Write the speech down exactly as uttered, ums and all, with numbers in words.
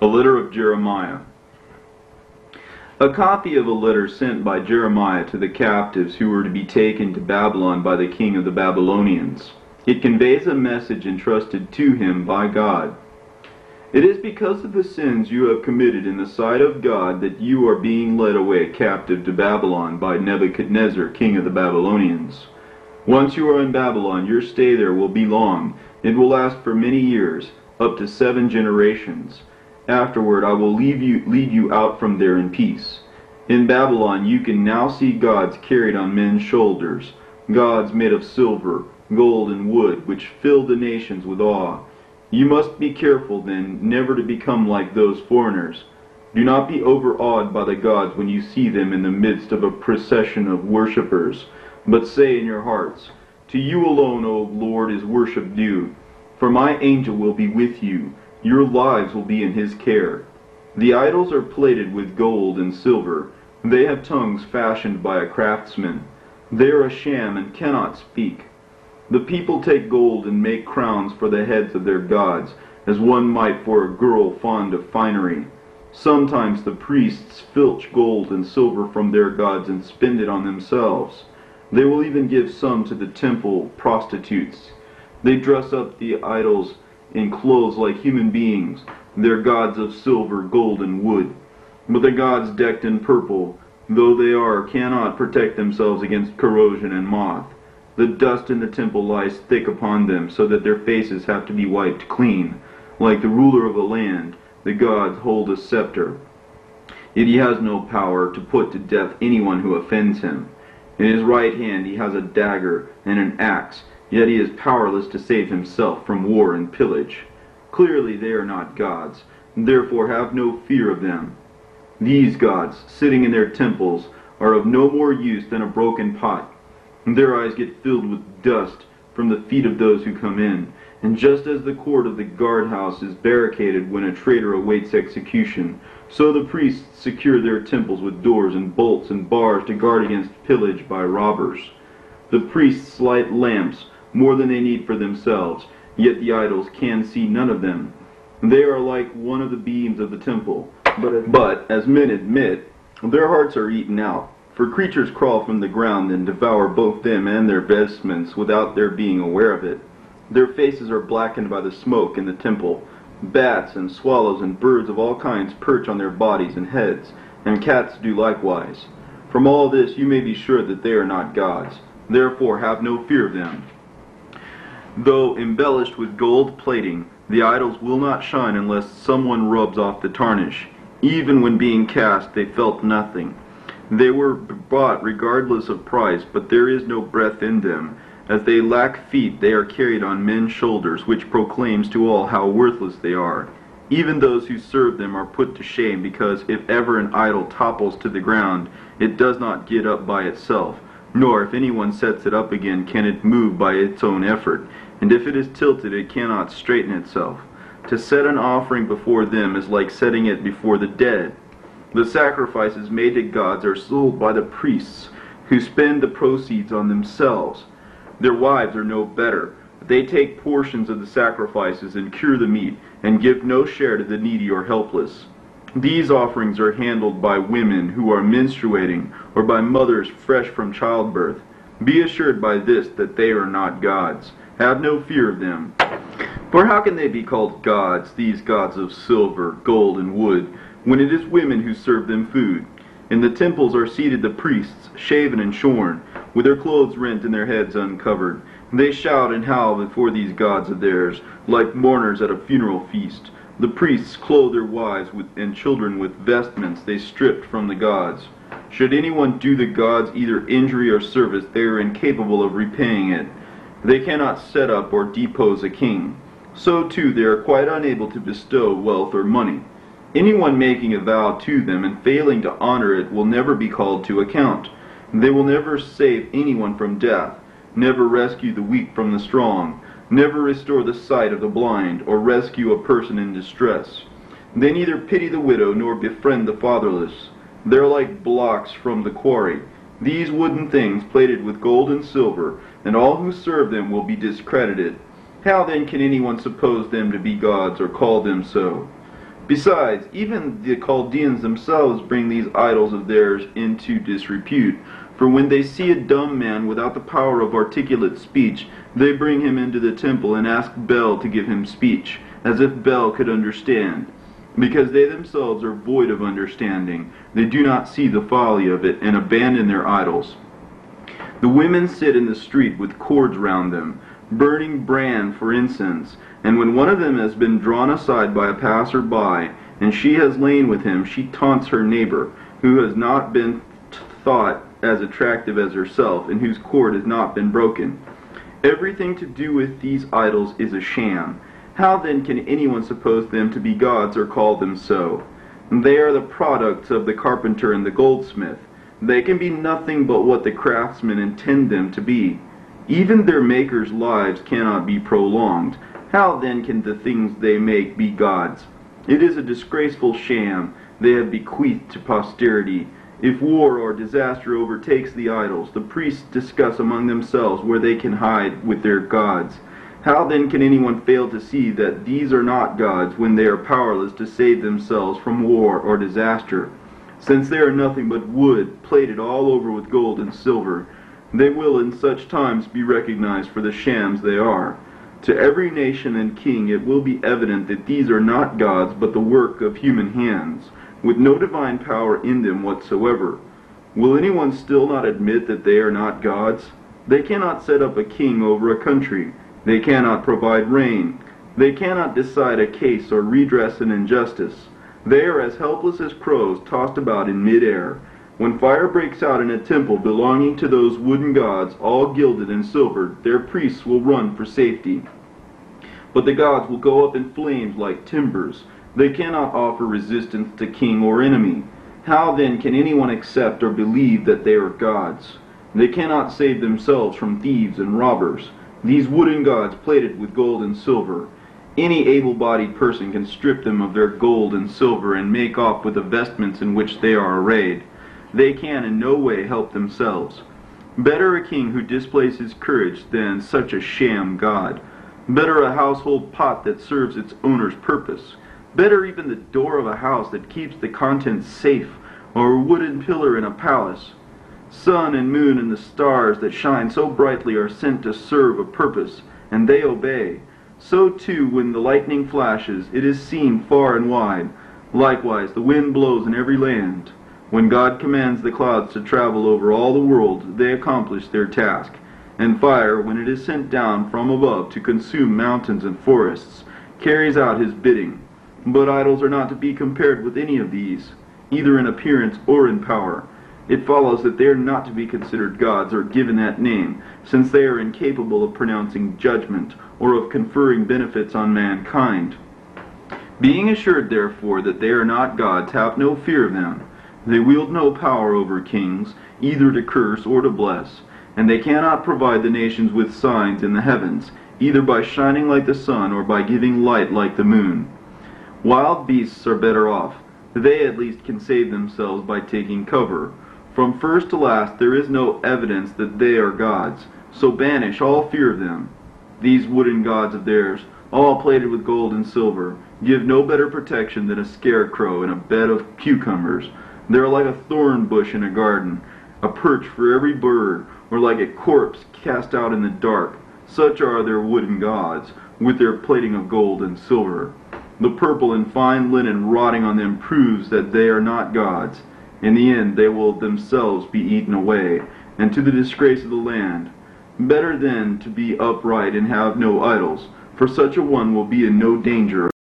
A letter of Jeremiah. A copy of a letter sent by Jeremiah to the captives who were to be taken to Babylon by the king of the Babylonians. It conveys a message entrusted to him by God. It is because of the sins you have committed in the sight of God that you are being led away captive to Babylon by Nebuchadnezzar, king of the Babylonians. Once you are in Babylon, your stay there will be long. It will last for many years, up to seven generations. Afterward, I will leave you, lead you out from there in peace. In Babylon, you can now see gods carried on men's shoulders, gods made of silver, gold, and wood, which fill the nations with awe. You must be careful, then, never to become like those foreigners. Do not be overawed by the gods when you see them in the midst of a procession of worshippers, but say in your hearts, "To you alone, O Lord, is worship due. For my angel will be with you. Your lives will be in his care." The idols are plated with gold and silver. They have tongues fashioned by a craftsman. They are a sham and cannot speak. The people take gold and make crowns for the heads of their gods, as one might for a girl fond of finery. Sometimes the priests filch gold and silver from their gods and spend it on themselves. They will even give some to the temple prostitutes. They dress up the idols in clothes like human beings, their gods of silver, gold, and wood. But the gods decked in purple, though they are, cannot protect themselves against corrosion and moth. The dust in the temple lies thick upon them, so that their faces have to be wiped clean. Like the ruler of a land, the gods hold a scepter. Yet he has no power to put to death anyone who offends him. In his right hand he has a dagger and an axe, yet he is powerless to save himself from war and pillage. Clearly they are not gods, therefore have no fear of them. These gods, sitting in their temples, are of no more use than a broken pot. Their eyes get filled with dust from the feet of those who come in, and just as the court of the guardhouse is barricaded when a traitor awaits execution, so the priests secure their temples with doors and bolts and bars to guard against pillage by robbers. The priests light lamps more than they need for themselves, yet the idols can see none of them. They are like one of the beams of the temple, but, but as men admit, their hearts are eaten out. For creatures crawl from the ground and devour both them and their vestments without their being aware of it. Their faces are blackened by the smoke in the temple. Bats and swallows and birds of all kinds perch on their bodies and heads, and cats do likewise. From all this you may be sure that they are not gods. Therefore have no fear of them. Though embellished with gold plating, the idols will not shine unless someone rubs off the tarnish. Even when being cast, they felt nothing. They were bought regardless of price, but there is no breath in them. As they lack feet, they are carried on men's shoulders, which proclaims to all how worthless they are. Even those who serve them are put to shame, because if ever an idol topples to the ground, it does not get up by itself, nor if anyone sets it up again can it move by its own effort, and if it is tilted it cannot straighten itself. To set an offering before them is like setting it before the dead. The sacrifices made to gods are sold by the priests, who spend the proceeds on themselves. Their wives are no better. They take portions of the sacrifices and cure the meat, and give no share to the needy or helpless. These offerings are handled by women who are menstruating, or by mothers fresh from childbirth. Be assured by this that they are not gods. Have no fear of them. For how can they be called gods, these gods of silver, gold, and wood, when it is women who serve them food? In the temples are seated the priests, shaven and shorn, with their clothes rent and their heads uncovered. They shout and howl before these gods of theirs, like mourners at a funeral feast. The priests clothe their wives with, and children with vestments they stripped from the gods. Should anyone do the gods either injury or service, they are incapable of repaying it. They cannot set up or depose a king. So too they are quite unable to bestow wealth or money. Anyone making a vow to them and failing to honor it will never be called to account. They will never save anyone from death, never rescue the weak from the strong, never restore the sight of the blind, or rescue a person in distress. They neither pity the widow nor befriend the fatherless. They are like blocks from the quarry. These wooden things plated with gold and silver, and all who serve them will be discredited. How then can anyone suppose them to be gods or call them so? Besides, even the Chaldeans themselves bring these idols of theirs into disrepute. For when they see a dumb man without the power of articulate speech, they bring him into the temple and ask Bel to give him speech, as if Bel could understand. Because they themselves are void of understanding, they do not see the folly of it, and abandon their idols. The women sit in the street with cords round them, burning bran for incense, and when one of them has been drawn aside by a passer-by, and she has lain with him, she taunts her neighbor, who has not been thought as attractive as herself, and whose cord has not been broken. Everything to do with these idols is a sham. How then can anyone suppose them to be gods or call them so? They are the products of the carpenter and the goldsmith. They can be nothing but what the craftsmen intend them to be. Even their makers' lives cannot be prolonged. How then can the things they make be gods? It is a disgraceful sham they have bequeathed to posterity. If war or disaster overtakes the idols, the priests discuss among themselves where they can hide with their gods. How then can anyone fail to see that these are not gods when they are powerless to save themselves from war or disaster? Since they are nothing but wood, plated all over with gold and silver, they will in such times be recognized for the shams they are. To every nation and king it will be evident that these are not gods but the work of human hands, with no divine power in them whatsoever. Will anyone still not admit that they are not gods? They cannot set up a king over a country. They cannot provide rain. They cannot decide a case or redress an injustice. They are as helpless as crows tossed about in mid-air. When fire breaks out in a temple belonging to those wooden gods, all gilded and silvered, their priests will run for safety. But the gods will go up in flames like timbers. They cannot offer resistance to king or enemy. How then can anyone accept or believe that they are gods? They cannot save themselves from thieves and robbers. These wooden gods plated with gold and silver. Any able-bodied person can strip them of their gold and silver and make off with the vestments in which they are arrayed. They can in no way help themselves. Better a king who displays his courage than such a sham god. Better a household pot that serves its owner's purpose. Better even the door of a house that keeps the contents safe, or a wooden pillar in a palace. Sun and moon and the stars that shine so brightly are sent to serve a purpose, and they obey. So too, when the lightning flashes, it is seen far and wide. Likewise, the wind blows in every land. When God commands the clouds to travel over all the world, they accomplish their task. And fire, when it is sent down from above to consume mountains and forests, carries out his bidding. But idols are not to be compared with any of these, either in appearance or in power. It follows that they are not to be considered gods or given that name, since they are incapable of pronouncing judgment or of conferring benefits on mankind. Being assured, therefore, that they are not gods, have no fear of them. They wield no power over kings, either to curse or to bless, and they cannot provide the nations with signs in the heavens, either by shining like the sun or by giving light like the moon. Wild beasts are better off. They at least can save themselves by taking cover. From first to last there is no evidence that they are gods, so banish all fear of them. These wooden gods of theirs, all plated with gold and silver, give no better protection than a scarecrow in a bed of cucumbers. They are like a thorn bush in a garden, a perch for every bird, or like a corpse cast out in the dark. Such are their wooden gods, with their plating of gold and silver. The purple and fine linen rotting on them proves that they are not gods. In the end they will themselves be eaten away, and to the disgrace of the land. Better then to be upright and have no idols, for such a one will be in no danger